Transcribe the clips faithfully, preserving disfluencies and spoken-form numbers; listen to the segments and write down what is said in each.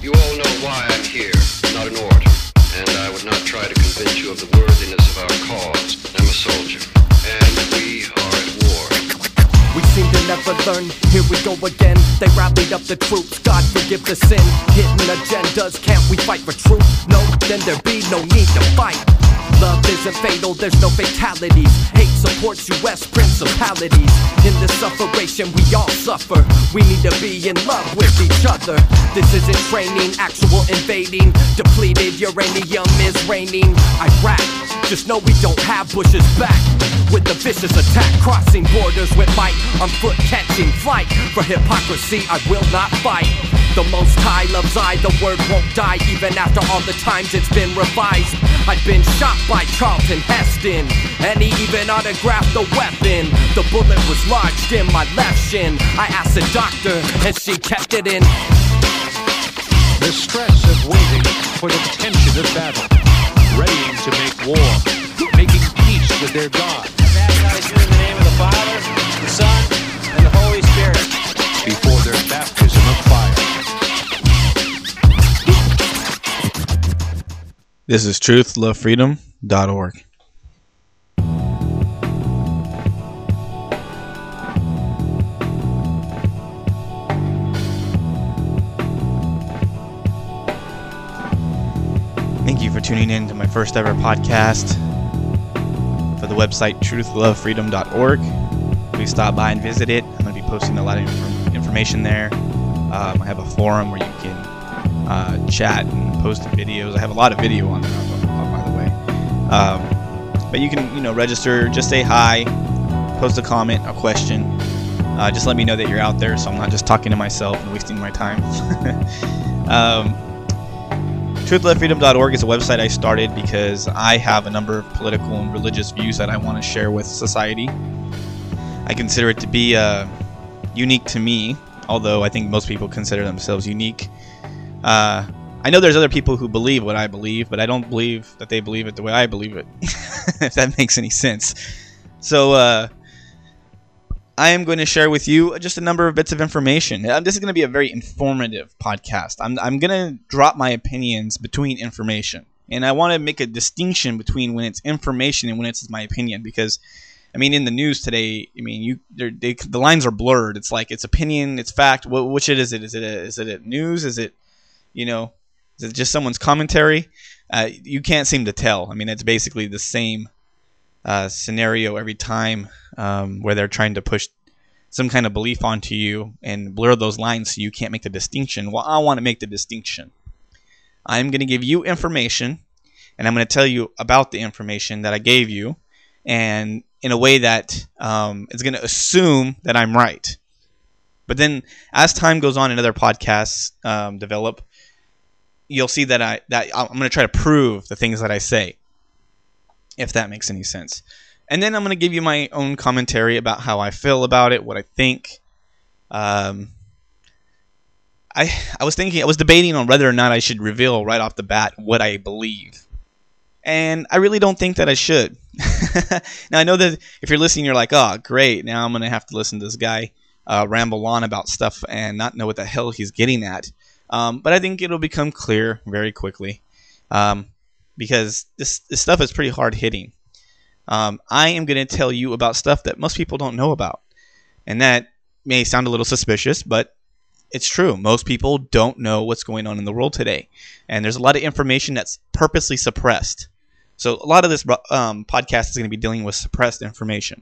You all know why I'm here, not an orator, and I would not try to convince you of the worthiness of our cause. I'm a soldier, and we are at war. We seem to never learn, here we go again. They rallied up the troops, God forgive the sin. Hidden agendas, can't we fight for truth? No, then there be no need to fight. Love isn't fatal, there's no fatalities. Hate supports U S principalities. In this sufferation we all suffer. We need to be in love with each other. This isn't training, actual invading. Depleted uranium is raining. Iraq, just know we don't have Bush's back. With the vicious attack, crossing borders with might. On foot catching flight. For hypocrisy I will not fight. The Most High loves I, the word won't die. Even after all the times it's been revised. I've been shot by Charlton Heston, and he even autographed the weapon. The bullet was lodged in my left shin. I asked the doctor, and she kept it in. The stress of waiting for the tension of battle, readying to make war, making peace with their God. Baptize you in the name of the Father, the Son, and the Holy Spirit. Before their baptism of fire. This is truth love freedom dot org. Thank you for tuning in to my first ever podcast for the website truth love freedom dot org. Please stop by and visit it. I'm going to be posting a lot of inf- information there. Um, I have a forum where you can uh, chat and post videos. I have a lot of video on there, by the way. Um, but you can, you know, register, just say hi, post a comment, a question. Uh, just let me know that you're out there, so I'm not just talking to myself and wasting my time. um, truth love freedom dot org is a website I started because I have a number of political and religious views that I want to share with society. I consider it to be uh, unique to me, although I think most people consider themselves unique. Uh, I know there's other people who believe what I believe, but I don't believe that they believe it the way I believe it, if that makes any sense. So uh, I am going to share with you just a number of bits of information. Uh, this is going to be a very informative podcast. I'm, I'm going to drop my opinions between information, and I want to make a distinction between when it's information and when it's my opinion, because I mean, in the news today, I mean, you they, the lines are blurred. It's like it's opinion, it's fact. What, which it is it? Is it a, is it a news? Is it, you know, is it just someone's commentary? Uh, you can't seem to tell. I mean, it's basically the same uh, scenario every time, um, where they're trying to push some kind of belief onto you and blur those lines so you can't make the distinction. Well, I want to make the distinction. I'm going to give you information, and I'm going to tell you about the information that I gave you, and in a way that um, is going to assume that I'm right. But then as time goes on and other podcasts um, develop, you'll see that, I, that I'm going to try to prove the things that I say, if that makes any sense. And then I'm going to give you my own commentary about how I feel about it, what I think. Um, I I was thinking, I was debating on whether or not I should reveal right off the bat what I believe. And I really don't think that I should. Now, I know that if you're listening, you're like, oh, great. Now I'm going to have to listen to this guy uh, ramble on about stuff and not know what the hell he's getting at. Um, but I think it'll become clear very quickly, um, because this, this stuff is pretty hard hitting. Um, I am going to tell you about stuff that most people don't know about. And that may sound a little suspicious, but it's true. Most people don't know what's going on in the world today. And there's a lot of information that's purposely suppressed. So a lot of this um, podcast is going to be dealing with suppressed information.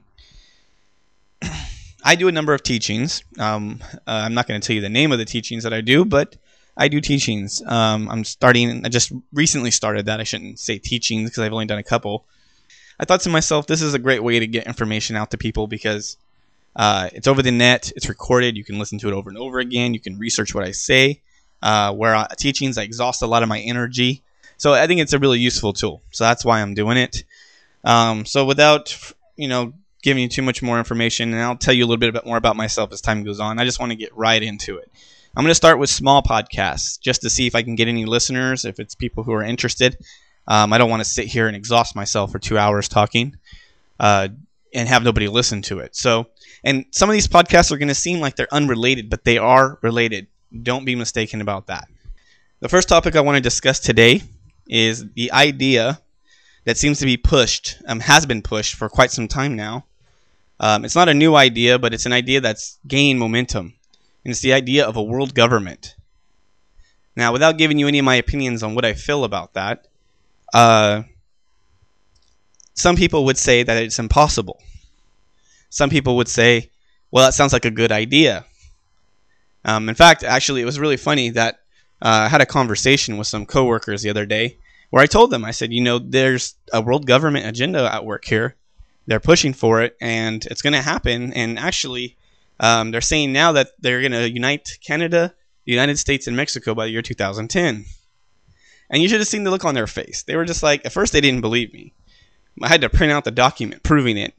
I do a number of teachings. Um, uh, I'm not going to tell you the name of the teachings that I do, but I do teachings. Um, I'm starting, I just recently started that. I shouldn't say teachings because I've only done a couple. I thought to myself, this is a great way to get information out to people because uh, it's over the net, it's recorded, you can listen to it over and over again, you can research what I say. Uh, where I, teachings, I exhaust a lot of my energy. So I think it's a really useful tool. So that's why I'm doing it. Um, so without, you know, giving you too much more information, and I'll tell you a little bit more about myself as time goes on, I just want to get right into it. I'm going to start with small podcasts just to see if I can get any listeners, if it's people who are interested. Um, I don't want to sit here and exhaust myself for two hours talking uh, and have nobody listen to it. So, and some of these podcasts are going to seem like they're unrelated, but they are related. Don't be mistaken about that. The first topic I want to discuss today is the idea that seems to be pushed, um, has been pushed for quite some time now. Um, it's not a new idea, but it's an idea that's gained momentum. And it's the idea of a world government. Now, without giving you any of my opinions on what I feel about that, uh, some people would say that it's impossible. Some people would say, well, that sounds like a good idea. Um, in fact, actually, it was really funny that uh, I had a conversation with some coworkers the other day where I told them, I said, you know, there's a world government agenda at work here. They're pushing for it, and it's going to happen. And actually, um, they're saying now that they're going to unite Canada, the United States, and Mexico by the year two thousand ten. And you should have seen the look on their face. They were just like, at first they didn't believe me. I had to print out the document proving it.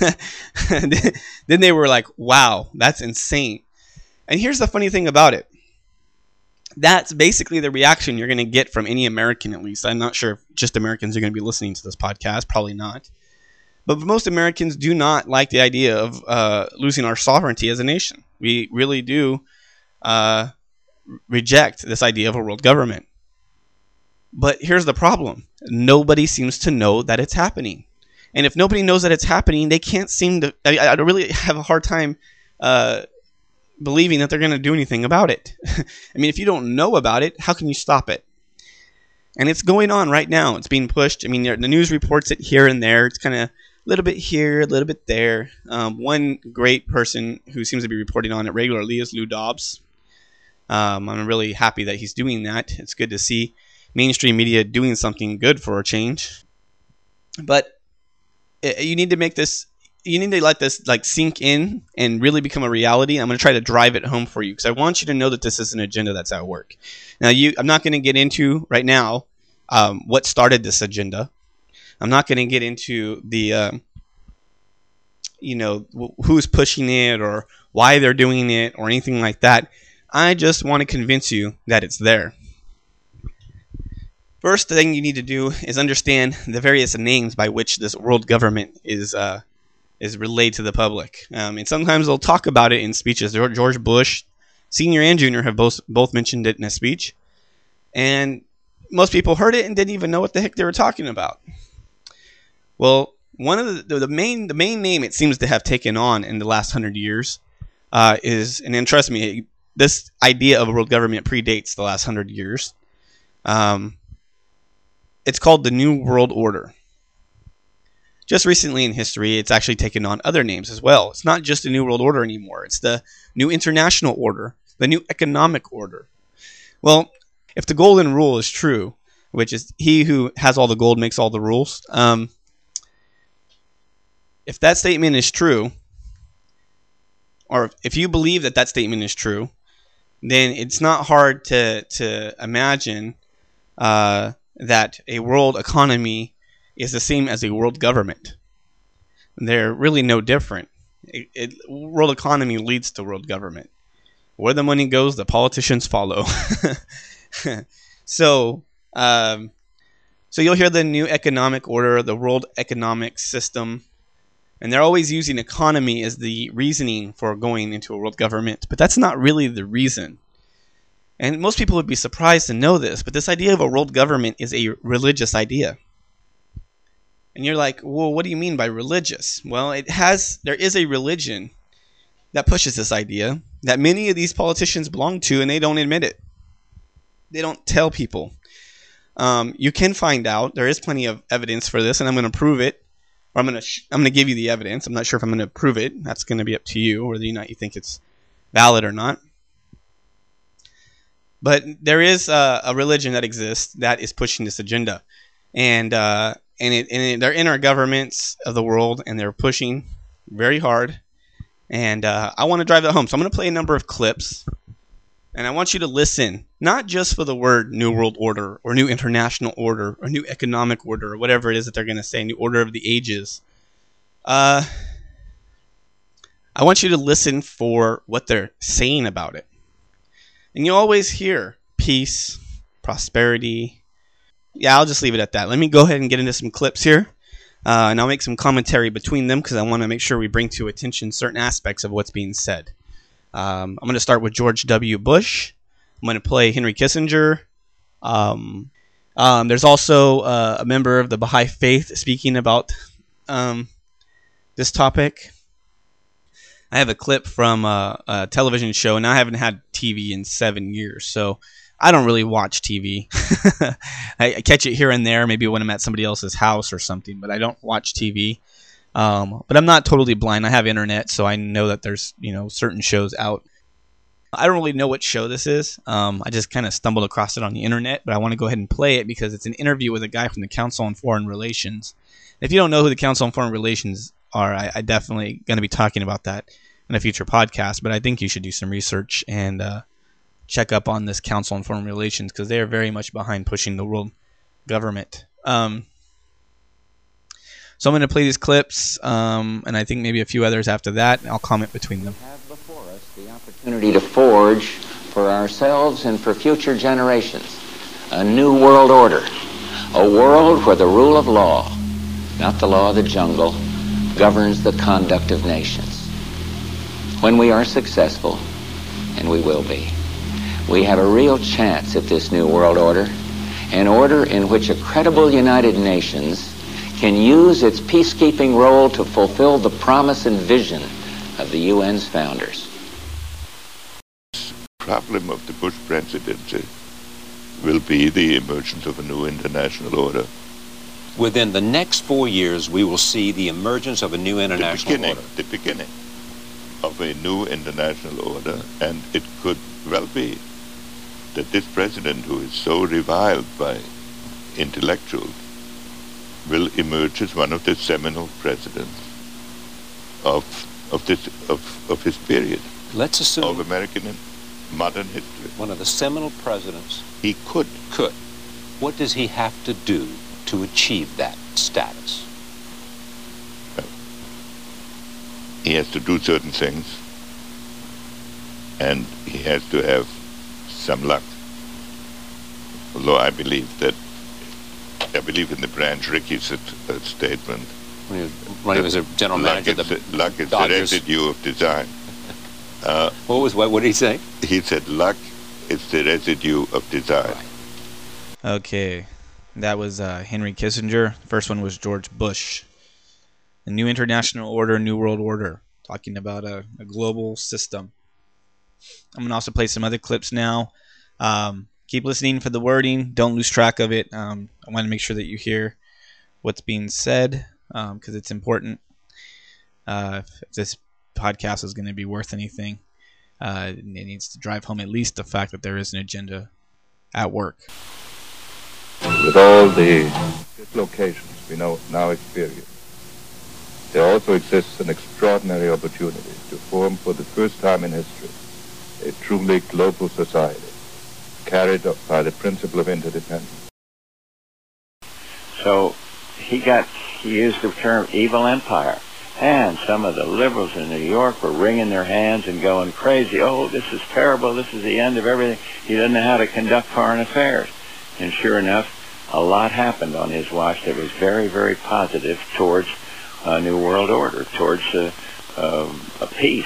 Then they were like, wow, that's insane. And here's the funny thing about it. That's basically the reaction you're going to get from any American, at least. I'm not sure if just Americans are going to be listening to this podcast. Probably not. But most Americans do not like the idea of uh, losing our sovereignty as a nation. We really do uh, reject this idea of a world government. But here's the problem. Nobody seems to know that it's happening. And if nobody knows that it's happening, they can't seem to... I, I really have a hard time uh, believing that they're going to do anything about it. I mean, if you don't know about it, how can you stop it? And it's going on right now. It's being pushed. I mean, the news reports it here and there. It's kind of a little bit here, a little bit there. Um, one great person who seems to be reporting on it regularly is Lou Dobbs. Um, I'm really happy that he's doing that. It's good to see mainstream media doing something good for a change. But you need to make this, you need to let this like sink in and really become a reality. I'm going to try to drive it home for you because I want you to know that this is an agenda that's at work. Now, you, I'm not going to get into right now um, what started this agenda. I'm not going to get into the, uh, you know, who's pushing it or why they're doing it or anything like that. I just want to convince you that it's there. First thing you need to do is understand the various names by which this world government is uh, is relayed to the public. Um, and sometimes they'll talk about it in speeches. George Bush, Senior and Junior, have both both mentioned it in a speech. And most people heard it and didn't even know what the heck they were talking about. Well, one of the, the main the main name it seems to have taken on in the last hundred years uh, is, and then trust me, this idea of a world government predates the last hundred years. Um, It's called the New World Order. Just recently in history, it's actually taken on other names as well. It's not just the New World Order anymore. It's the New International Order, the New Economic Order. Well, if the golden rule is true, which is he who has all the gold makes all the rules, um, if that statement is true, or if you believe that that statement is true, then it's not hard to, to imagine uh, that a world economy is the same as a world government. They're really no different. It, it, world economy leads to world government. Where the money goes, the politicians follow. so, um, so you'll hear the New Economic Order, the World Economic System, and they're always using economy as the reasoning for going into a world government. But that's not really the reason. And most people would be surprised to know this, but this idea of a world government is a religious idea. And you're like, well, what do you mean by religious? Well, it has, there is a religion that pushes this idea that many of these politicians belong to, and they don't admit it. They don't tell people. Um, you can find out. There is plenty of evidence for this, and I'm going to prove it. Or I'm going to sh- I'm going to give you the evidence. I'm not sure if I'm going to prove it. That's going to be up to you, whether or not you think it's valid or not. But there is uh, a religion that exists that is pushing this agenda, and uh, and, it, and it, they're in our governments of the world, and they're pushing very hard. And uh, I want to drive that home, so I'm going to play a number of clips, and I want you to listen, not just for the word New World Order or New International Order or New Economic Order or whatever it is that they're going to say, New Order of the Ages. Uh, I want you to listen for what they're saying about it. And you always hear peace, prosperity. Yeah, I'll just leave it at that. Let me go ahead and get into some clips here. Uh, and I'll make some commentary between them because I want to make sure we bring to attention certain aspects of what's being said. Um, I'm going to start with George W. Bush. I'm going to play Henry Kissinger. Um, um, there's also uh, a member of the Baha'i Faith speaking about um, this topic. I have a clip from a, a television show, and I haven't had T V in seven years, so I don't really watch T V. I, I catch it here and there, maybe when I'm at somebody else's house or something, but I don't watch T V. Um, but I'm not totally blind. I have internet, so I know that there's, you know, certain shows out. I don't really know what show this is. Um, I just kind of stumbled across it on the internet, but I want to go ahead and play it because it's an interview with a guy from the Council on Foreign Relations. If you don't know who the Council on Foreign Relations are, I, I definitely going to be talking about that in a future podcast, but I think you should do some research and uh, check up on this Council on Foreign Relations because they are very much behind pushing the world government. Um, so I'm going to play these clips, um, and I think maybe a few others after that, and I'll comment between them. We have before us the opportunity to forge for ourselves and for future generations a new world order, a world where the rule of law, not the law of the jungle, governs the conduct of nations. When we are successful, and we will be, we have a real chance at this new world order, an order in which a credible United Nations can use its peacekeeping role to fulfill the promise and vision of the U N's founders. The problem of the Bush presidency will be the emergence of a new international order. Within the next four years, we will see the emergence of a new international the beginning, order. The beginning of a new international order, and it could well be that this president, who is so reviled by intellectuals, will emerge as one of the seminal presidents of of this of, of his period. Let's assume of American modern history. One of the seminal presidents. He could. Could. What does he have to do to achieve that status? Well, he has to do certain things, and he has to have some luck. Although I believe that, I believe in the Branch Rickey uh, statement. When he was, when he was a general manager of the is, Luck is Dodgers. the residue of design. Uh, what was what? What did he say? He said, luck is the residue of design. Okay, that was uh, Henry Kissinger. The first one was George Bush. The new international order, new world order. Talking about a, a global system. I'm going to also play some other clips now. Um, keep listening for the wording. Don't lose track of it. Um, I want to make sure that you hear what's being said because um, it's important. Uh, if this podcast is going to be worth anything, uh, it needs to drive home at least the fact that there is an agenda at work. With all the dislocations we know now experience, there also exists an extraordinary opportunity to form for the first time in history a truly global society, carried up by the principle of interdependence. So he got, he used the term evil empire. And some of the liberals in New York were wringing their hands and going crazy. Oh, this is terrible. This is the end of everything. He doesn't know how to conduct foreign affairs. And sure enough, a lot happened on his watch that was very, very positive towards a new world order, towards a, a, a peace.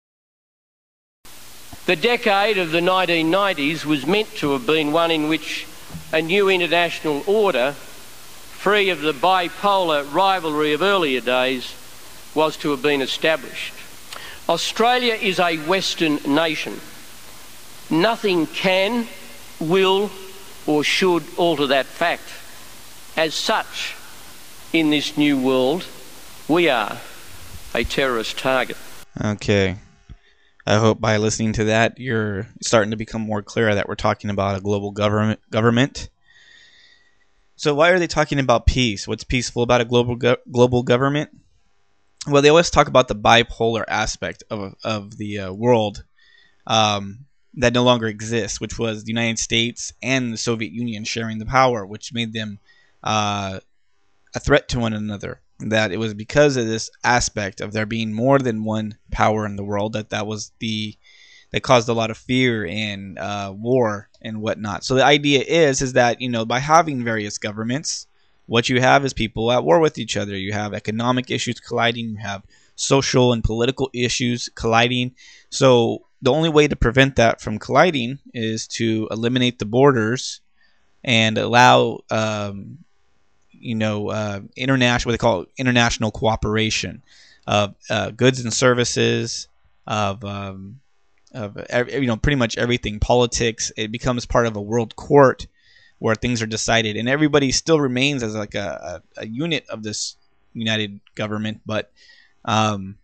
The decade of the nineteen nineties was meant to have been one in which a new international order, free of the bipolar rivalry of earlier days, was to have been established. Australia is a Western nation. Nothing can, will, or should alter that fact. As such, in this new world, we are a terrorist target. Okay. I hope by listening to that, you're starting to become more clear that we're talking about a global government. government. So why are they talking about peace? What's peaceful about a global go- global government? Well, they always talk about the bipolar aspect of of the uh, world um, that no longer exists, which was the United States and the Soviet Union sharing the power, which made them uh, a threat to one another. That it was because of this aspect of there being more than one power in the world that that was the that caused a lot of fear and uh, war and whatnot. So the idea is is that, you know, by having various governments, what you have is people at war with each other. You have economic issues colliding. You have social and political issues colliding. So the only way to prevent that from colliding is to eliminate the borders and allow um, you know uh, international what they call international cooperation of uh, goods and services, of um, of you know pretty much everything, politics. It becomes part of a world court where things are decided, and everybody still remains as like a, a, a unit of this united government, but um,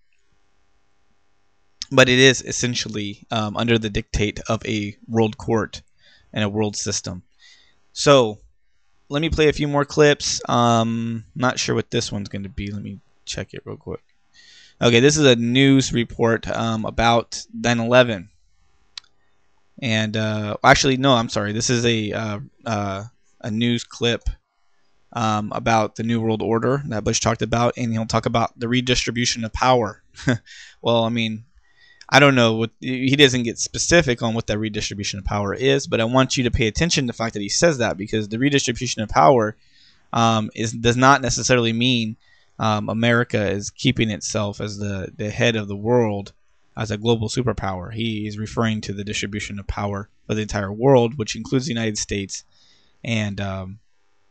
but it is essentially um, under the dictate of a world court and a world system. So let me play a few more clips. Um, not sure what this one's going to be. Let me check it real quick. Okay, this is a news report um, about nine eleven. And uh, actually, no, I'm sorry. This is a uh, uh, a news clip um, about the New World Order that Bush talked about, and he'll talk about the redistribution of power. Well, I mean, I don't know what he doesn't get specific on what that redistribution of power is, but I want you to pay attention to the fact that he says that, because the redistribution of power um, is does not necessarily mean um, America is keeping itself as the the head of the world, as a global superpower. He is referring to the distribution of power of the entire world, which includes the United States, and um,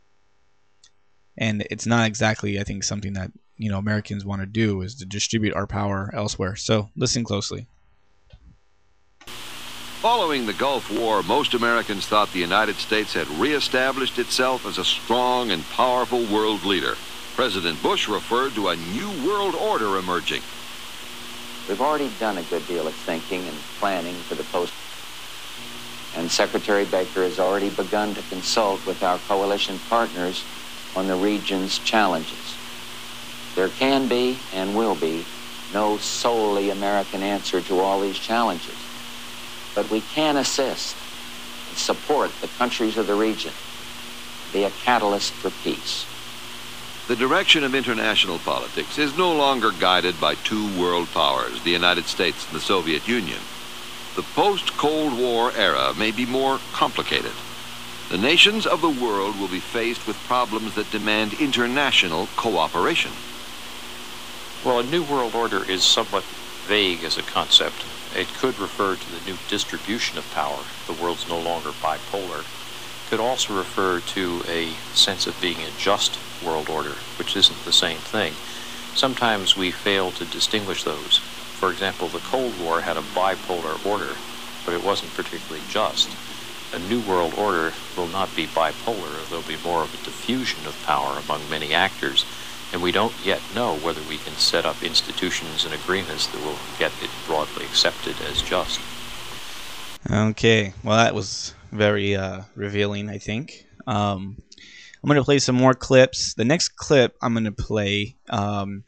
and it's not exactly, I think, something that you know Americans want to do, is to distribute our power elsewhere. So listen closely. Following the Gulf War, most Americans thought the United States had reestablished itself as a strong and powerful world leader. President Bush referred to a new world order emerging. We've already done a good deal of thinking and planning for the post, and Secretary Baker has already begun to consult with our coalition partners on the region's challenges. There can be and will be no solely American answer to all these challenges, but we can assist and support the countries of the region, be a catalyst for peace. The direction of international politics is no longer guided by two world powers, the United States and the Soviet Union. The post-Cold War era may be more complicated. The nations of the world will be faced with problems that demand international cooperation. Well, a new world order is somewhat vague as a concept. It could refer to the new distribution of power. The world's no longer bipolar. It could also refer to a sense of being a just world order, which isn't the same thing. Sometimes we fail to distinguish those. For example, the Cold War had a bipolar order, but it wasn't particularly just. A new world order will not be bipolar. There'll be more of a diffusion of power among many actors, and we don't yet know whether we can set up institutions and agreements that will get it broadly accepted as just. Okay, well, that was very uh, revealing, I think. Um, I'm going to play some more clips. The next clip I'm going to play um,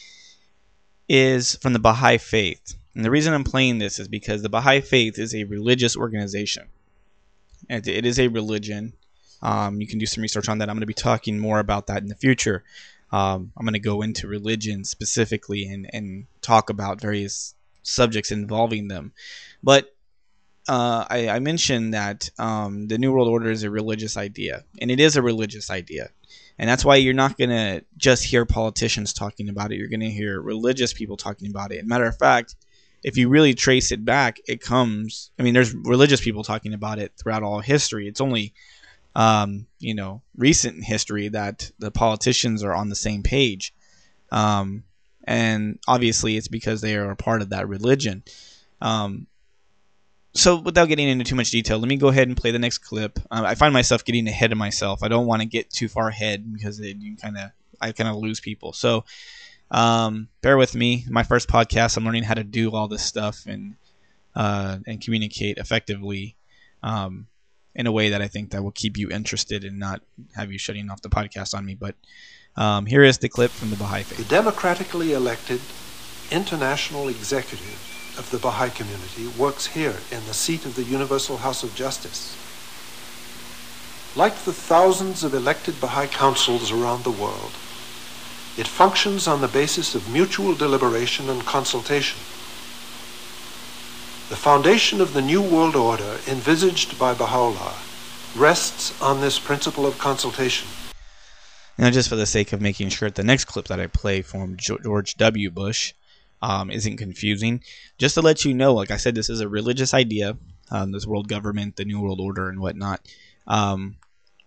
is from the Baha'i Faith. And the reason I'm playing this is because the Baha'i Faith is a religious organization. And it is a religion. Um, you can do some research on that. I'm going to be talking more about that in the future. Um, I'm going to go into religion specifically and, and talk about various subjects involving them. But Uh, I, I mentioned that um, the New World Order is a religious idea, and it is a religious idea, and that's why you're not going to just hear politicians talking about it. You're going to hear religious people talking about it. Matter of fact, if you really trace it back, it comes, I mean, there's religious people talking about it throughout all history. It's only, um, you know, recent history that the politicians are on the same page, um, and obviously it's because they are a part of that religion. Um, So without getting into too much detail, let me go ahead and play the next clip. Uh, I find myself getting ahead of myself. I don't want to get too far ahead because it, you kind of, I kind of lose people. So um, bear with me. My first podcast, I'm learning how to do all this stuff and uh, and communicate effectively um, in a way that I think that will keep you interested and not have you shutting off the podcast on me. But um, here is the clip from the Baha'i Faith. The democratically elected international executive of the Baha'i community works here in the seat of the Universal House of Justice. Like the thousands of elected Baha'i councils around the world, it functions on the basis of mutual deliberation and consultation. The foundation of the New World Order envisaged by Baha'u'llah rests on this principle of consultation. Now, just for the sake of making sure that the next clip that I play from George W. Bush Um, isn't confusing. Just to let you know, like I said, this is a religious idea, um, this world government, the New World Order and whatnot. Um,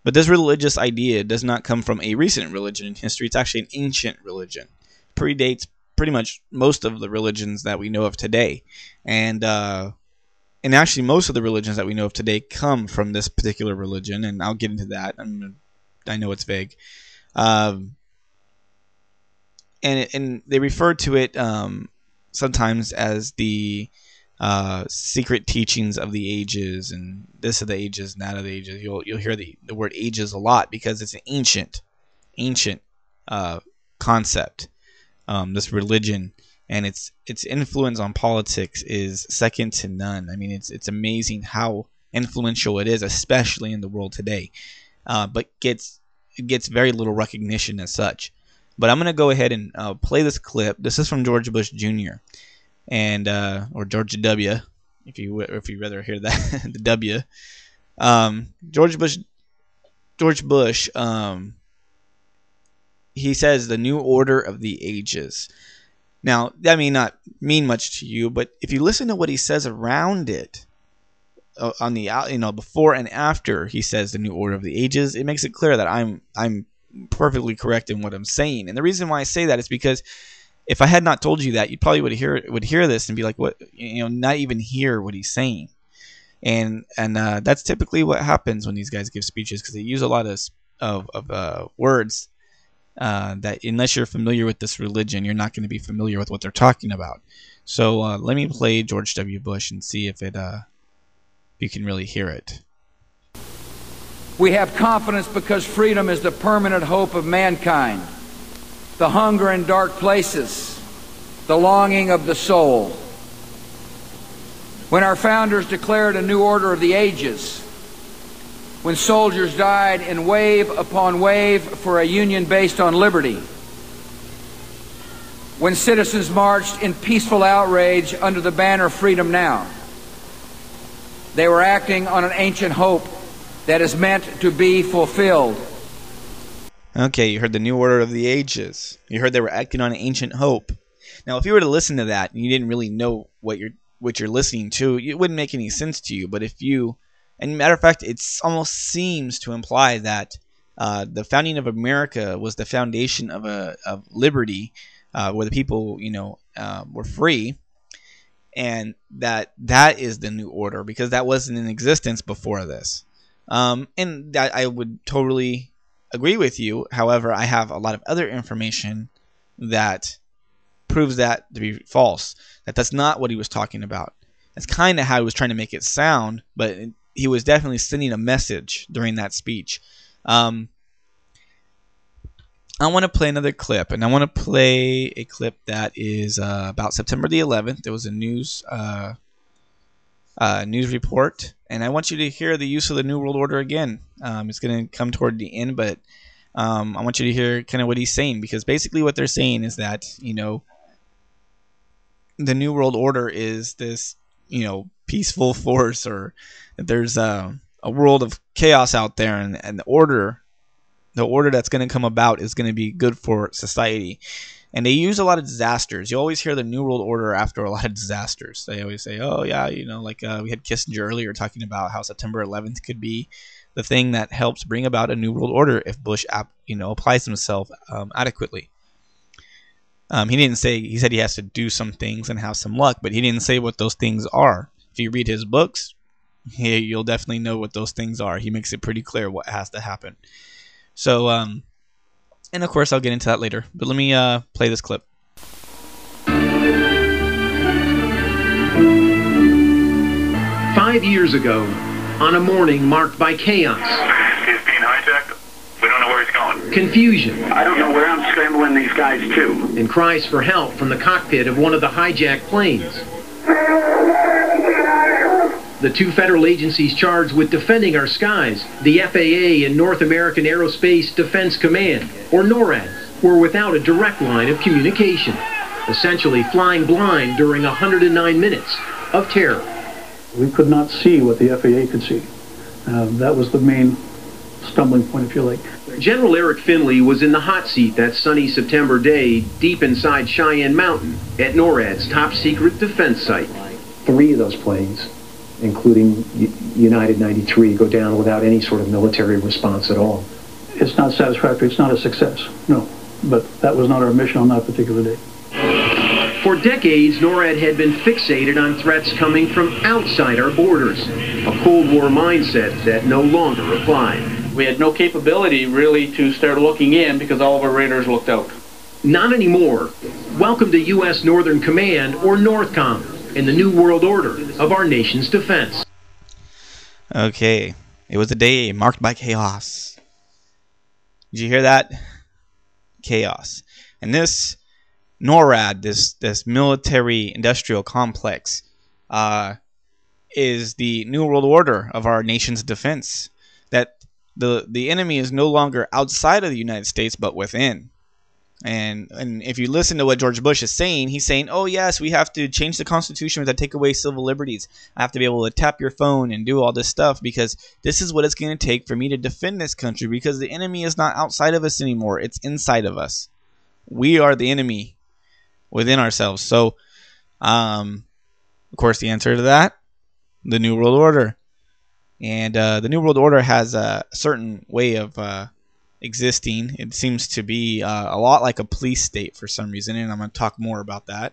But this religious idea does not come from a recent religion in history. It's actually an ancient religion. Predates pretty much most of the religions that we know of today. And uh, and actually most of the religions that we know of today come from this particular religion, and I'll get into that. I'm, I know it's vague. Um, and, and they refer to it um, sometimes as the uh, secret teachings of the ages, and this of the ages, and that of the ages. You'll you'll hear the, the word ages a lot because it's an ancient, ancient uh, concept. Um, this religion and its its influence on politics is second to none. I mean, it's it's amazing how influential it is, especially in the world today. Uh, but gets it gets very little recognition as such. But I'm gonna go ahead and uh, play this clip. This is from George Bush Junior and uh, or George W. If you if you rather hear that the W. Um, George Bush George Bush. Um, He says the new order of the ages. Now, that may not mean much to you, but if you listen to what he says around it, uh, on the you know before and after he says the new order of the ages, it makes it clear that I'm I'm perfectly correct in what I'm saying. And the reason why I say that is because if I had not told you that, you probably would hear would hear this and be like, what, you know, not even hear what he's saying. And and uh, that's typically what happens when these guys give speeches, because they use a lot of of, of uh, words. Uh, that unless you're familiar with this religion, you're not going to be familiar with what they're talking about. So uh, let me play George W. Bush and see if it, uh, if you can really hear it. We have confidence because freedom is the permanent hope of mankind, the hunger in dark places, the longing of the soul. When our founders declared a new order of the ages, when soldiers died in wave upon wave for a union based on liberty, when citizens marched in peaceful outrage under the banner Freedom Now, they were acting on an ancient hope that is meant to be fulfilled. Okay, you heard the new order of the ages. You heard they were acting on an ancient hope. Now, if you were to listen to that and you didn't really know what you're what you're listening to, it wouldn't make any sense to you. But if you And matter of fact, it almost seems to imply that uh, the founding of America was the foundation of a of liberty, uh, where the people, you know, uh, were free, and that that is the new order, because that wasn't in existence before this. Um, and that I would totally agree with you. However, I have a lot of other information that proves that to be false. That that's not what he was talking about. That's kind of how he was trying to make it sound, but it, he was definitely sending a message during that speech. Um, I want to play another clip, and I want to play a clip that is uh, about September the eleventh. There was a news uh, uh, news report, and I want you to hear the use of the New World Order again. Um, it's going to come toward the end, but um, I want you to hear kind of what he's saying, because basically what they're saying is that, you know, the New World Order is this, you know, peaceful force, or that there's a, a world of chaos out there, and, and the order the order that's going to come about is going to be good for society. And they use a lot of disasters. You always hear the New World Order after a lot of disasters. They always say, oh yeah, you know, like uh, we had Kissinger earlier talking about how September eleventh could be the thing that helps bring about a New World Order if Bush you know applies himself um, adequately. Um, he didn't say, he said he has to do some things and have some luck, but he didn't say what those things are. If you read his books, he, you'll definitely know what those things are. He makes it pretty clear what has to happen. So, um, and of course I'll get into that later, but let me uh, play this clip. Five years ago, on a morning marked by chaos. He's being hijacked. We don't know where he's going. Confusion. I don't know where I'm scrambling these guys to. And cries for help from the cockpit of one of the hijacked planes. The two federal agencies charged with defending our skies, the F A A and North American Aerospace Defense Command, or NORAD, were without a direct line of communication, essentially flying blind during one hundred nine minutes of terror. We could not see what the F A A could see. Uh, that was the main stumbling point, if you like. General Eric Finley was in the hot seat that sunny September day deep inside Cheyenne Mountain at NORAD's top secret defense site. Three of those planes including U- United ninety-three, go down without any sort of military response at all? It's not satisfactory. It's not a success, no. But that was not our mission on that particular day. For decades, NORAD had been fixated on threats coming from outside our borders, a Cold War mindset that no longer applied. We had no capability really to start looking in because all of our radars looked out. Not anymore. Welcome to U S Northern Command, or NORTHCOM, in the new world order of our nation's defense. Okay, it was a day marked by chaos. Did you hear that? Chaos. And this NORAD, this this military industrial complex, uh, is the new world order of our nation's defense. That the the enemy is no longer outside of the United States, but within. And and if you listen to what George Bush is saying, he's saying, oh yes, we have to change the Constitution to take away civil liberties. I have to be able to tap your phone and do all this stuff because this is what it's going to take for me to defend this country, because the enemy is not outside of us anymore. It's inside of us. We are the enemy within ourselves. So, um, of course, the answer to that, the New World Order. And uh, the New World Order has a certain way of uh, existing. It seems to be uh, a lot like a police state for some reason, and I'm going to talk more about that.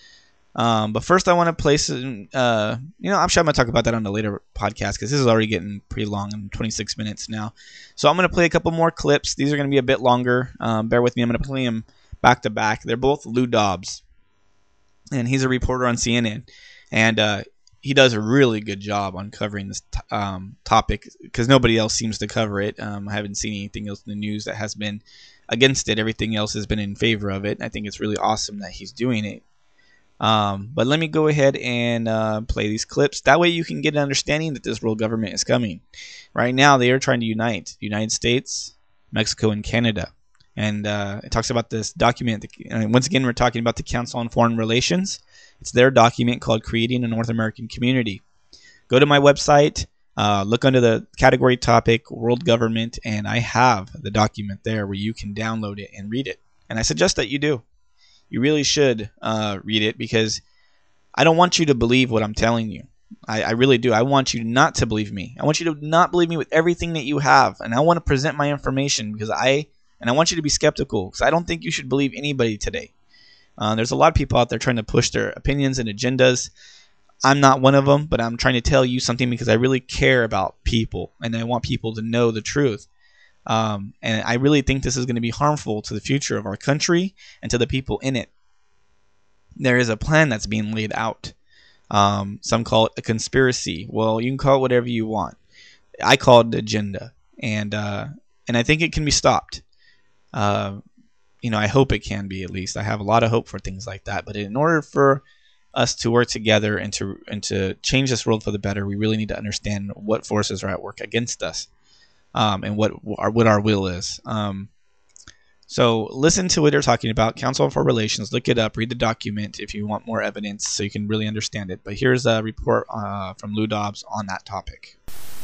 Um, but first, I want to place, uh, you know, I'm sure I'm going to talk about that on the later podcast because this is already getting pretty long. I'm twenty-six minutes now. So I'm going to play a couple more clips. These are going to be a bit longer. Um, bear with me. I'm going to play them back to back. They're both Lou Dobbs, and he's a reporter on C N N, and uh, he does a really good job on covering this t- um, topic because nobody else seems to cover it. Um, I haven't seen anything else in the news that has been against it. Everything else has been in favor of it. I think it's really awesome that he's doing it. Um, but let me go ahead and uh, play these clips. That way you can get an understanding that this world government is coming. Right now they are trying to unite the United States, Mexico, and Canada. And uh, it talks about this document. And once again, we're talking about the Council on Foreign Relations. It's their document called Creating a North American Community. Go to my website, uh, look under the category topic, World Government, and I have the document there where you can download it and read it. And I suggest that you do. You really should uh, read it because I don't want you to believe what I'm telling you. I, I really do. I want you not to believe me. I want you to not believe me with everything that you have. And I want to present my information because I, and I want you to be skeptical because I don't think you should believe anybody today. Uh, there's a lot of people out there trying to push their opinions and agendas. I'm not one of them, but I'm trying to tell you something because I really care about people and I want people to know the truth. Um, and I really think this is going to be harmful to the future of our country and to the people in it. There is a plan that's being laid out. Um, some call it a conspiracy. Well, you can call it whatever you want. I call it an agenda, and uh, and I think it can be stopped. Uh, you know, I hope it can be, at least. I have a lot of hope for things like that. But in order for us to work together and to and to change this world for the better, we really need to understand what forces are at work against us, um, and what our what our will is. Um, so listen to what they're talking about. Council on Foreign Relations. Look it up. Read the document if you want more evidence so you can really understand it. But here's a report uh, from Lou Dobbs on that topic.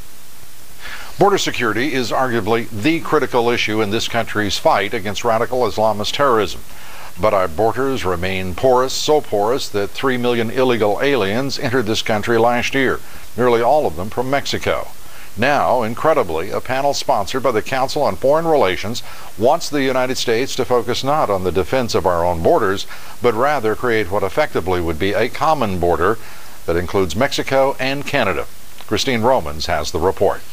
Border security is arguably the critical issue in this country's fight against radical Islamist terrorism. But our borders remain porous, so porous that three million illegal aliens entered this country last year, nearly all of them from Mexico. Now, incredibly, a panel sponsored by the Council on Foreign Relations wants the United States to focus not on the defense of our own borders, but rather create what effectively would be a common border that includes Mexico and Canada. Christine Romans has the report.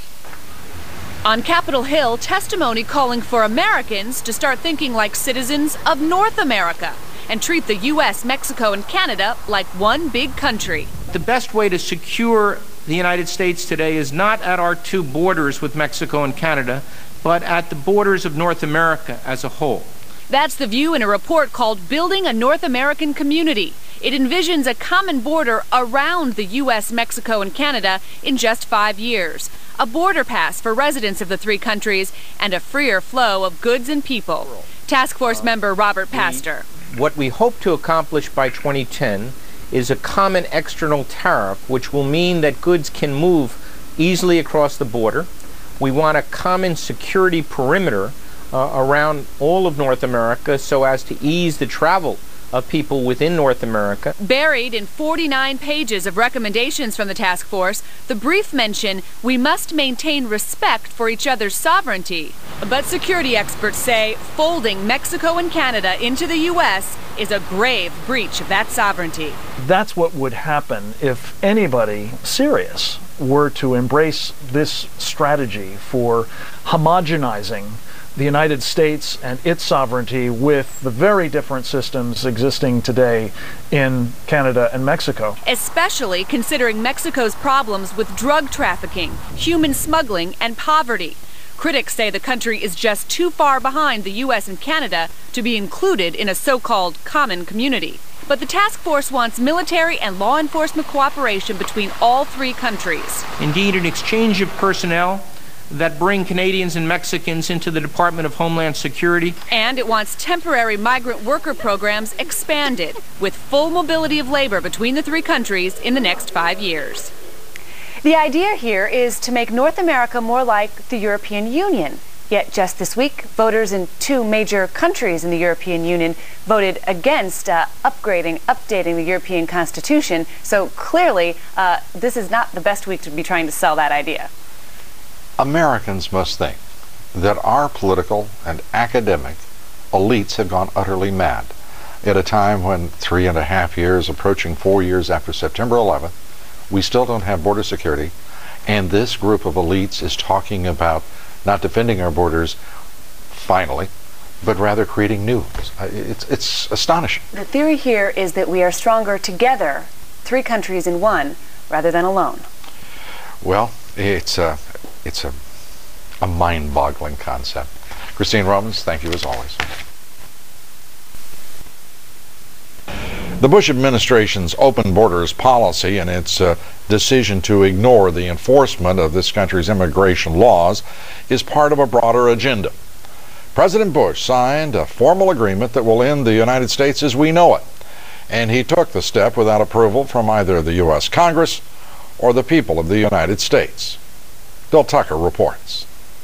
On Capitol Hill, testimony calling for Americans to start thinking like citizens of North America and treat the U S, Mexico, and Canada like one big country. The best way to secure the United States today is not at our two borders with Mexico and Canada, but at the borders of North America as a whole. That's the view in a report called Building a North American Community. It envisions a common border around the U S, Mexico, and Canada in just five years. A border pass for residents of the three countries, and a freer flow of goods and people. Task Force uh, member Robert Pastor. What we hope to accomplish by twenty ten is a common external tariff, which will mean that goods can move easily across the border. We want a common security perimeter uh, around all of North America so as to ease the travel of people within North America. Buried in forty-nine pages of recommendations from the task force, the brief mention we must maintain respect for each other's sovereignty. But security experts say folding Mexico and Canada into the U S is a grave breach of that sovereignty. That's what would happen if anybody serious were to embrace this strategy for homogenizing the United States and its sovereignty with the very different systems existing today in Canada and Mexico. Especially considering Mexico's problems with drug trafficking, human smuggling, and poverty. Critics say the country is just too far behind the U S and Canada to be included in a so-called common community. But the task force wants military and law enforcement cooperation between all three countries. Indeed, an exchange of personnel that bring Canadians and Mexicans into the Department of Homeland Security. And it wants temporary migrant worker programs expanded, with full mobility of labor between the three countries in the next five years. The idea here is to make North America more like the European Union. Yet just this week, voters in two major countries in the European Union voted against uh, upgrading, updating the European Constitution. So clearly, uh, this is not the best week to be trying to sell that idea. Americans must think that our political and academic elites have gone utterly mad at a time when three and a half years, approaching four years after September eleventh, we still don't have border security, and this group of elites is talking about not defending our borders, finally, but rather creating new ones. It's, it's astonishing. The theory here is that we are stronger together, three countries in one, rather than alone. Well, it's a, it's a, a mind-boggling concept. Christine Romans, thank you as always. The Bush administration's open borders policy and its uh, decision to ignore the enforcement of this country's immigration laws is part of a broader agenda. President Bush signed a formal agreement that will end the United States as we know it, and he took the step without approval from either the U S Congress or the people of the United States. Bill Tucker reports.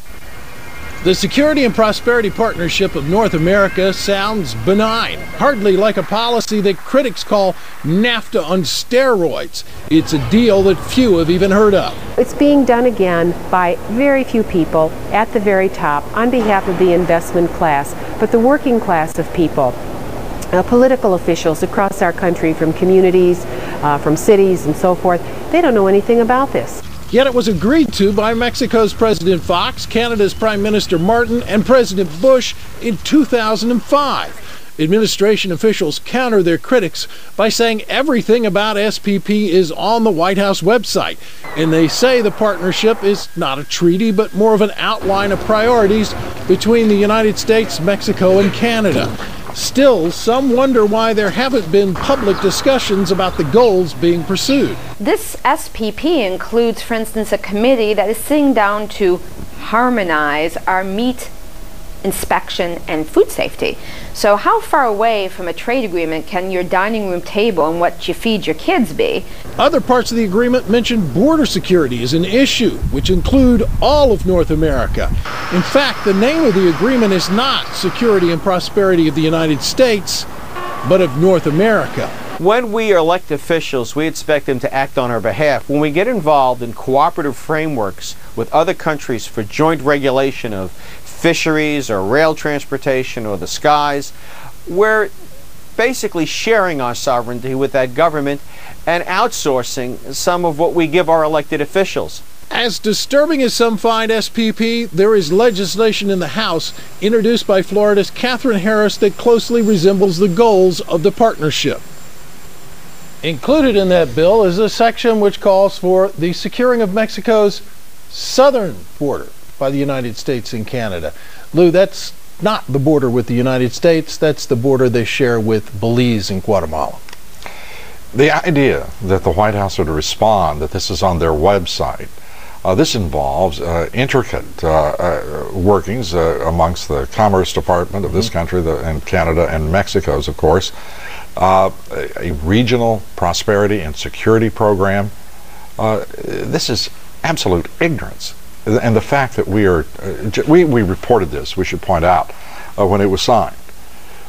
The Security and Prosperity Partnership of North America sounds benign, hardly like a policy that critics call NAFTA on steroids. It's a deal that few have even heard of. It's being done again by very few people at the very top on behalf of the investment class, but the working class of people. Uh, political officials across our country, from communities, uh, from cities and so forth, they don't know anything about this. Yet it was agreed to by Mexico's President Fox, Canada's Prime Minister Martin, and President Bush in two thousand five. Administration officials counter their critics by saying everything about S P P is on the White House website. And they say the partnership is not a treaty, but more of an outline of priorities between the United States, Mexico, and Canada. Still, some wonder why there haven't been public discussions about the goals being pursued. This S P P includes, for instance, a committee that is sitting down to harmonize our meat inspection and food safety. So how far away from a trade agreement can your dining room table and what you feed your kids be? Other parts of the agreement mention border security as an issue, which include all of North America. In fact, the name of the agreement is not Security and Prosperity of the United States, but of North America. When we elect officials, we expect them to act on our behalf. When we get involved in cooperative frameworks with other countries for joint regulation of fisheries or rail transportation or the skies, we're basically sharing our sovereignty with that government and outsourcing some of what we give our elected officials. As disturbing as some find S P P, there is legislation in the House introduced by Florida's Katherine Harris that closely resembles the goals of the partnership. Included in that bill is a section which calls for the securing of Mexico's southern border by the United States and Canada. Lou, that's not the border with the United States, that's the border they share with Belize and Guatemala. The idea that the White House would respond that this is on their website, uh, this involves uh, intricate uh, uh, workings uh, amongst the Commerce Department of this mm-hmm. country the, and Canada and Mexico's, of course, uh, a, a regional prosperity and security program. Uh, this is absolute ignorance. And the fact that we are, uh, we, we reported this, we should point out, uh, when it was signed.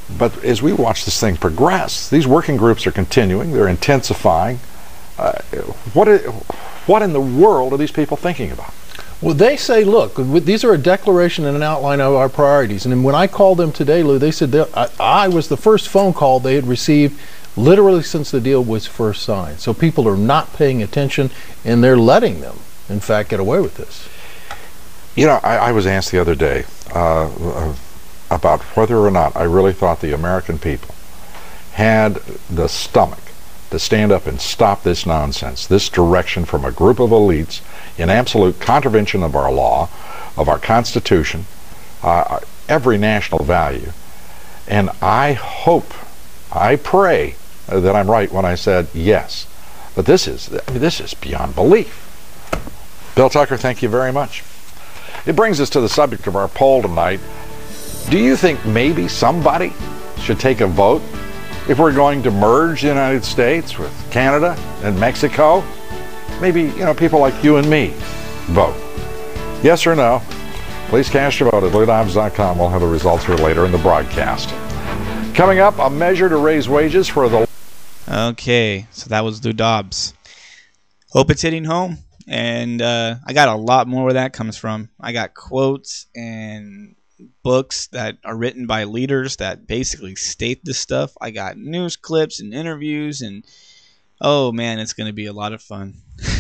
But as we watch this thing progress, these working groups are continuing, they're intensifying. Uh, what, is, what in the world are these people thinking about? Well, they say, look, these are a declaration and an outline of our priorities. And when I called them today, Lou, they said I, I was the first phone call they had received literally since the deal was first signed. So people are not paying attention, and they're letting them, in fact, get away with this. You know, I, I was asked the other day uh, uh, about whether or not I really thought the American people had the stomach to stand up and stop this nonsense, this direction from a group of elites in absolute contravention of our law, of our Constitution, uh, every national value. And I hope, I pray that I'm right when I said yes. But this is, I mean, this is beyond belief. Bill Tucker, thank you very much. It brings us to the subject of our poll tonight. Do you think maybe somebody should take a vote if we're going to merge the United States with Canada and Mexico? Maybe, you know, people like you and me vote. Yes or no? Please cast your vote at lou dobbs dot com. We'll have the results here later in the broadcast. Coming up, a measure to raise wages for the... Okay, so that was Lou Dobbs. Hope it's hitting home. And uh, I got a lot more where that comes from. I got quotes and books that are written by leaders that basically state this stuff. I got news clips and interviews, and oh man, it's going to be a lot of fun.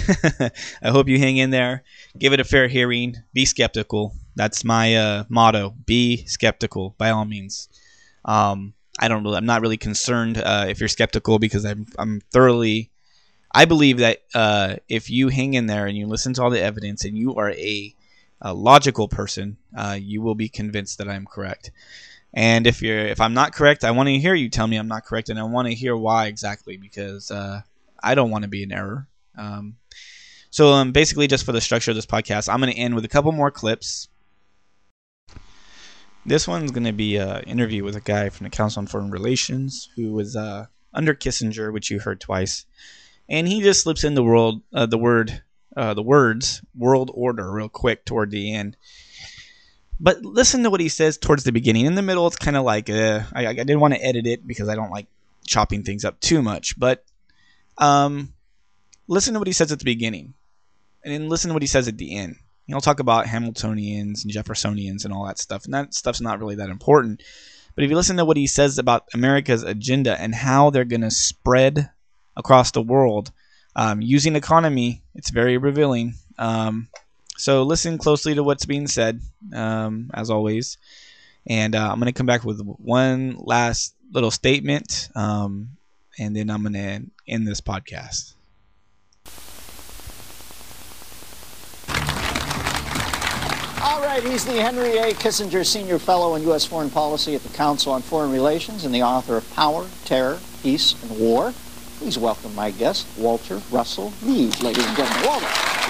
I hope you hang in there. Give it a fair hearing. Be skeptical. That's my uh, motto. Be skeptical, by all means. Um, I don't really, I'm not really concerned uh, if you're skeptical, because I'm, I'm thoroughly... I believe that uh, if you hang in there and you listen to all the evidence and you are a, a logical person, uh, you will be convinced that I'm correct. And if you're, if I'm not correct, I want to hear you tell me I'm not correct, and I want to hear why exactly, because uh, I don't want to be in error. Um, so um, basically, just for the structure of this podcast, I'm going to end with a couple more clips. This one's going to be an interview with a guy from the Council on Foreign Relations who was uh, under Kissinger, which you heard twice. And he just slips in the world, uh, the word, uh, the words "world order" real quick toward the end. But listen to what he says towards the beginning. In the middle, it's kind of like uh, I, I didn't want to edit it because I don't like chopping things up too much. But um, listen to what he says at the beginning, and then listen to what he says at the end. He'll talk about Hamiltonians and Jeffersonians and all that stuff, and that stuff's not really that important. But if you listen to what he says about America's agenda and how they're going to spread across the world um, using economy, it's very revealing. Um, so listen closely to what's being said, um, as always. And uh, I'm going to come back with one last little statement, um, and then I'm going to end this podcast. All right, he's the Henry A. Kissinger Senior Fellow in U S Foreign Policy at the Council on Foreign Relations and the author of Power, Terror, Peace, and War. Please welcome my guest, Walter Russell Mead, ladies and gentlemen. Walter.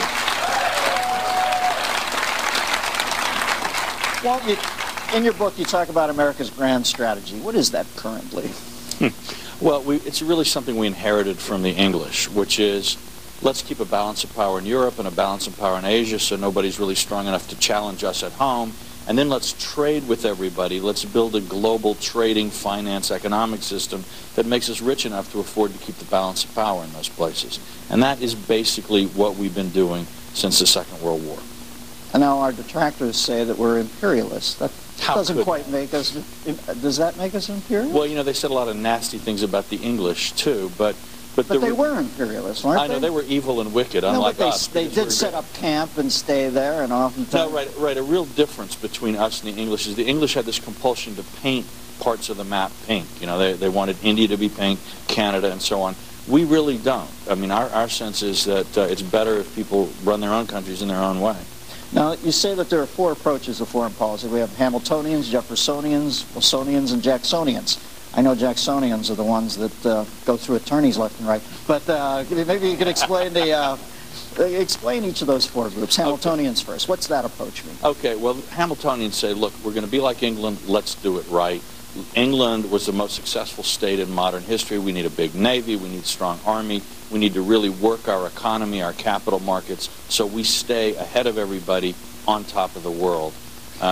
Walt, you, in your book, you talk about America's grand strategy. What is that currently? Well, we, it's really something we inherited from the English, which is let's keep a balance of power in Europe and a balance of power in Asia so nobody's really strong enough to challenge us at home. And then let's trade with everybody. Let's build a global trading, finance, economic system that makes us rich enough to afford to keep the balance of power in those places. And that is basically what we've been doing since the Second World War. And now our detractors say that we're imperialists. That How doesn't could quite make us... Does that make us imperialist? Well, you know, they said a lot of nasty things about the English, too, but... But, but they were, were imperialists, weren't I know, they? they were evil and wicked, no, unlike but they, us. They did set up camp and stay there and often... No, right, right. A real difference between us and the English is the English had this compulsion to paint parts of the map pink. You know, they, they wanted India to be pink, Canada, and so on. We really don't. I mean, our, our sense is that uh, it's better if people run their own countries in their own way. Now, you say that there are four approaches to foreign policy. We have Hamiltonians, Jeffersonians, Wilsonians, and Jacksonians. I know Jacksonians are the ones that uh, go through attorneys left and right. But uh, maybe you could explain the uh, explain each of those four groups. Hamiltonians okay. first. What's that approach mean? Okay. Well, Hamiltonians say, look, we're going to be like England. Let's do it right. England was the most successful state in modern history. We need a big navy. We need a strong army. We need to really work our economy, our capital markets, so we stay ahead of everybody on top of the world. Um,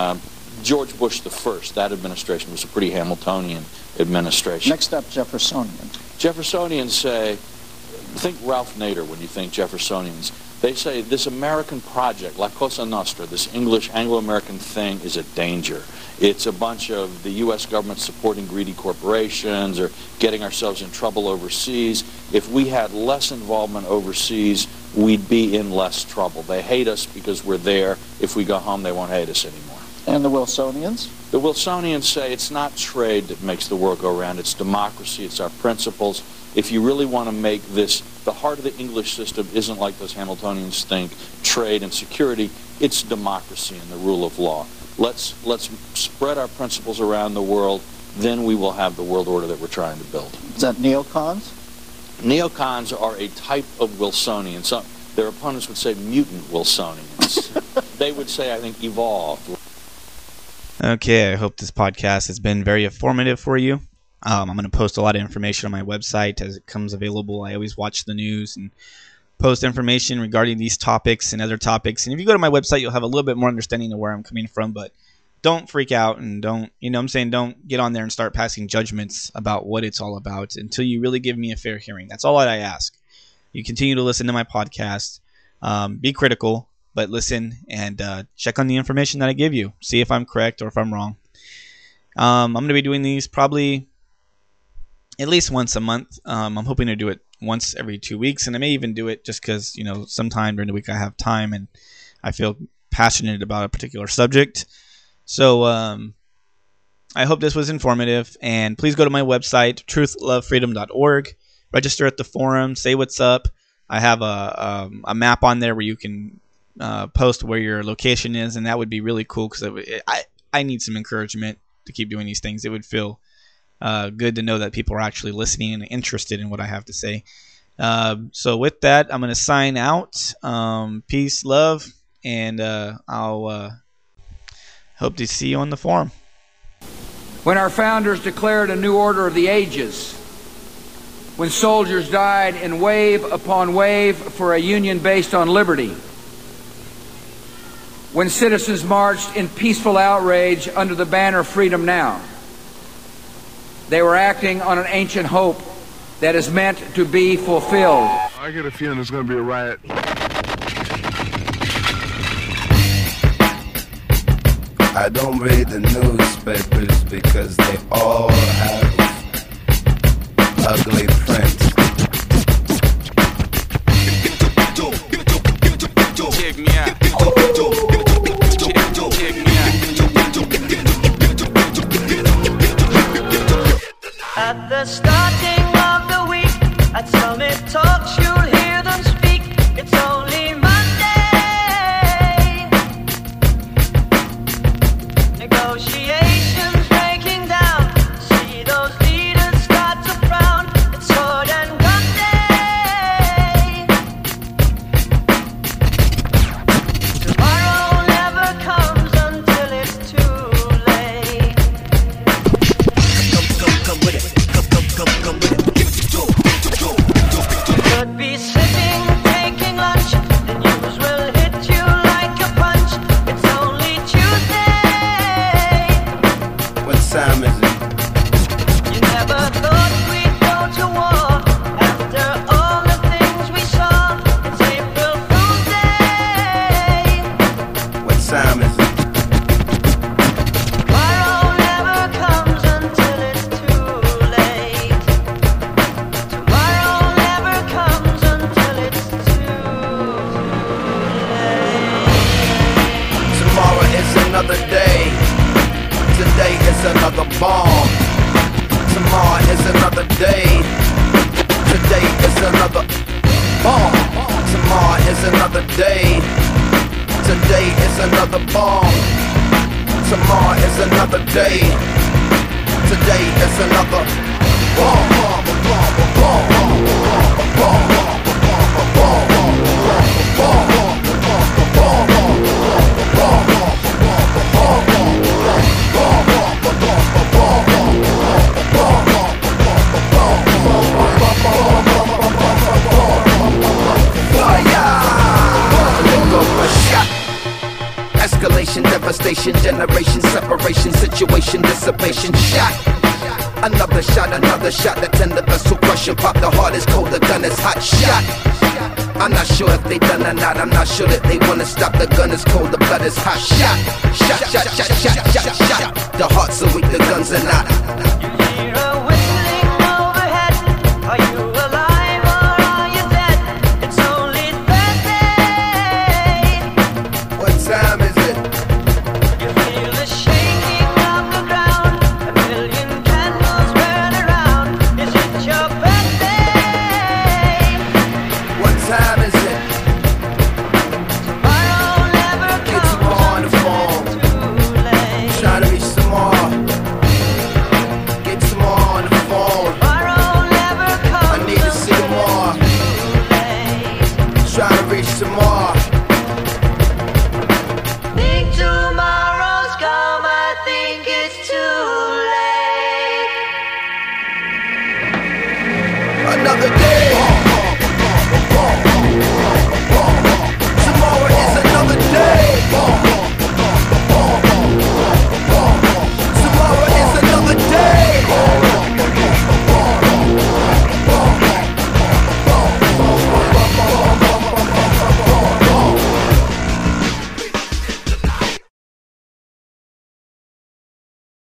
George Bush the First, that administration was a pretty Hamiltonian administration. Next up, Jeffersonian. Jeffersonians say, think Ralph Nader when you think Jeffersonians. They say this American project, La Cosa Nostra, this English Anglo-American thing, is a danger. It's a bunch of the U S government supporting greedy corporations or getting ourselves in trouble overseas. If we had less involvement overseas, we'd be in less trouble. They hate us because we're there. If we go home, they won't hate us anymore. And the Wilsonians? The Wilsonians say it's not trade that makes the world go round. It's democracy. It's our principles. If you really want to make this, the heart of the English system isn't like those Hamiltonians think, trade and security. It's democracy and the rule of law. Let's, let's spread our principles around the world. Then we will have the world order that we're trying to build. Is that neocons? Neocons are a type of Wilsonian. Some, their opponents would say mutant Wilsonians. They would say, I think, evolved. Okay, I hope this podcast has been very informative for you. Um, I'm going to post a lot of information on my website as it comes available. I always watch the news and post information regarding these topics and other topics. And if you go to my website, you'll have a little bit more understanding of where I'm coming from. But don't freak out and don't, you know what I'm saying, don't get on there and start passing judgments about what it's all about until you really give me a fair hearing. That's all that I ask. You continue to listen to my podcast. Um, be critical, but listen and uh, check on the information that I give you. See if I'm correct or if I'm wrong. Um, I'm going to be doing these probably at least once a month. Um, I'm hoping to do it once every two weeks, and I may even do it just because, you know, sometime during the week I have time and I feel passionate about a particular subject. So um, I hope this was informative, and please go to my website, truth love freedom dot org. Register at the forum. Say what's up. I have a, um, a map on there where you can uh, post where your location is, and that would be really cool because I, I need some encouragement to keep doing these things. It would feel uh, good to know that people are actually listening and interested in what I have to say. Uh, so with that, I'm going to sign out. Um, peace, love, and uh, I'll uh, hope to see you on the forum. When our founders declared a new order of the ages, when soldiers died in wave upon wave for a union based on liberty, when citizens marched in peaceful outrage under the banner Freedom Now, they were acting on an ancient hope that is meant to be fulfilled. I get a feeling there's going to be a riot. I don't read the newspapers because they all have ugly prints. Check me out. Check me out. At the starting of the week, at Summit Talks, you'll hear them speak. It's only Monday. Negotiations breaking down. See those leaders start to frown. It's sword and gun day. Tomorrow never comes until it's too late. Come, come, come with it. Come, come, come, come with it. Give it to do. Could be sitting, taking lunch. The news will hit you like a punch. It's only Tuesday. What time is it? You never thought we'd go to war after all the things we saw. It's April Fool's Day. What time is it? Tomorrow never comes until it's too late. Tomorrow never comes until it's too late. Tomorrow is another day. Today is another bomb. Tomorrow is another day. Today is another bomb. Tomorrow is another day. Today is another bomb. Tomorrow is another day. Today is another bomb. Bomb, bomb, bomb, bomb, bomb, bomb, bomb, bomb, escalation, devastation, generation, separation, situation, dissipation, shot. Another shot, another shot, the tender vessel crushing, pop the heart is cold, the gun is hot, shot. I'm not sure if they done or not, I'm not sure that they wanna stop, the gun is cold, the blood is hot, shot. Shot, shot, shot, shot, shot, shot. The hearts are weak, the guns are not.